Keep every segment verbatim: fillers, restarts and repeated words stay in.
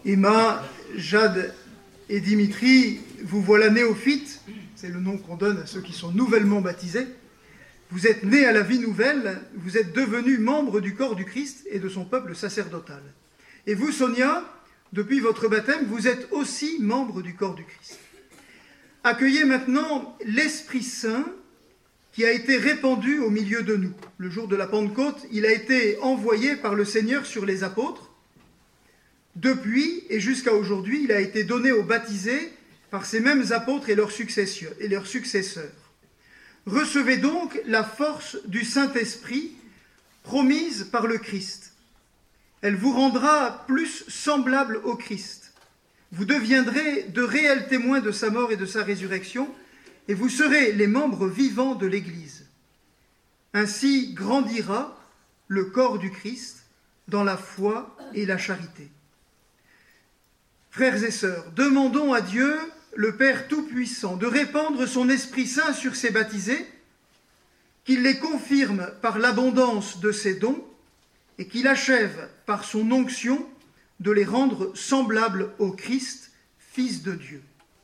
Emma, Jade et Dimitri, vous voilà néophytes, c'est le nom qu'on donne à ceux qui sont nouvellement baptisés. Vous êtes nés à la vie nouvelle, vous êtes devenus membres du corps du Christ et de son peuple sacerdotal. Et vous, Sonia, depuis votre baptême, vous êtes aussi membre du corps du Christ. Accueillez maintenant l'Esprit Saint qui a été répandu au milieu de nous. Le jour de la Pentecôte, il a été envoyé par le Seigneur sur les apôtres. Depuis et jusqu'à aujourd'hui, il a été donné aux baptisés par ces mêmes apôtres et leurs successeurs. Et leurs successeurs. Recevez donc la force du Saint-Esprit promise par le Christ. Elle vous rendra plus semblable au Christ. Vous deviendrez de réels témoins de sa mort et de sa résurrection, et vous serez les membres vivants de l'Église. Ainsi grandira le corps du Christ dans la foi et la charité. Frères et sœurs, demandons à Dieu, le Père Tout-Puissant, de répandre son Esprit Saint sur ses baptisés, qu'il les confirme par l'abondance de ses dons et qu'il achève par son onction de les rendre semblables au Christ, Fils de Dieu.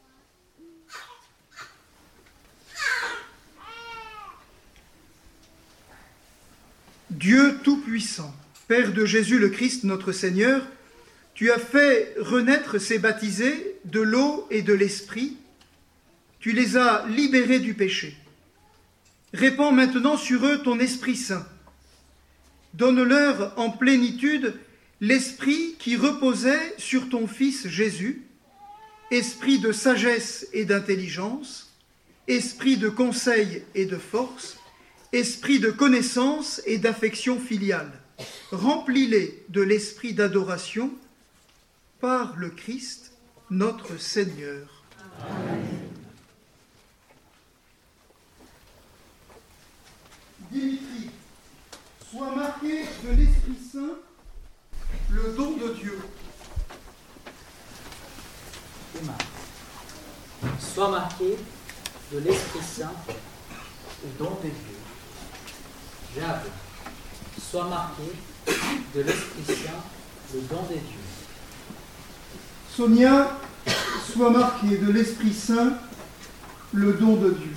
Dieu Tout-Puissant, Père de Jésus le Christ, notre Seigneur, tu as fait renaître ces baptisés de l'eau et de l'esprit. Tu les as libérés du péché. Répands maintenant sur eux ton Esprit Saint. Donne-leur en plénitude l'esprit qui reposait sur ton Fils Jésus, esprit de sagesse et d'intelligence, esprit de conseil et de force, esprit de connaissance et d'affection filiale. Remplis-les de l'esprit d'adoration par le Christ, notre Seigneur. Amen. Dimitri, sois marqué de l'Esprit Saint, le don de Dieu. Emma, sois marqué de l'Esprit Saint, le don de Dieu. Jade, sois marqué de l'Esprit Saint, le don de Dieu. Sonia, sois marquée de l'Esprit Saint, le don de Dieu.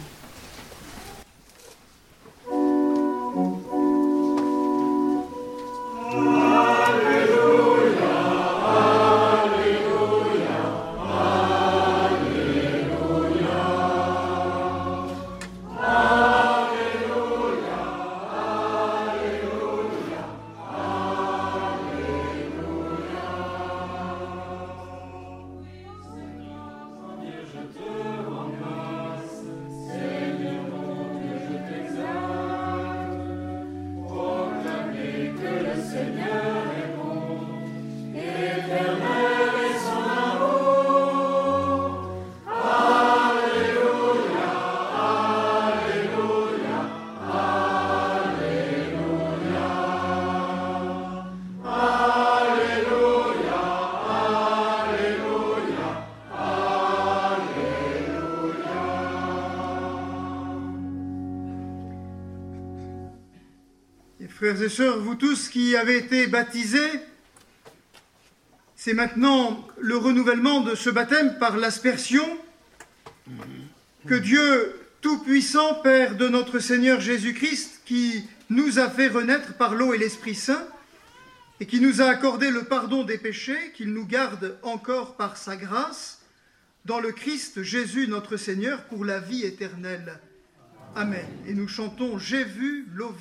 Frères et sœurs, vous tous qui avez été baptisés, c'est maintenant le renouvellement de ce baptême par l'aspersion que Dieu Tout-Puissant, Père de notre Seigneur Jésus-Christ, qui nous a fait renaître par l'eau et l'Esprit Saint, et qui nous a accordé le pardon des péchés, qu'il nous garde encore par sa grâce, dans le Christ Jésus notre Seigneur, pour la vie éternelle. Amen. Et nous chantons « J'ai vu l'eau vive ».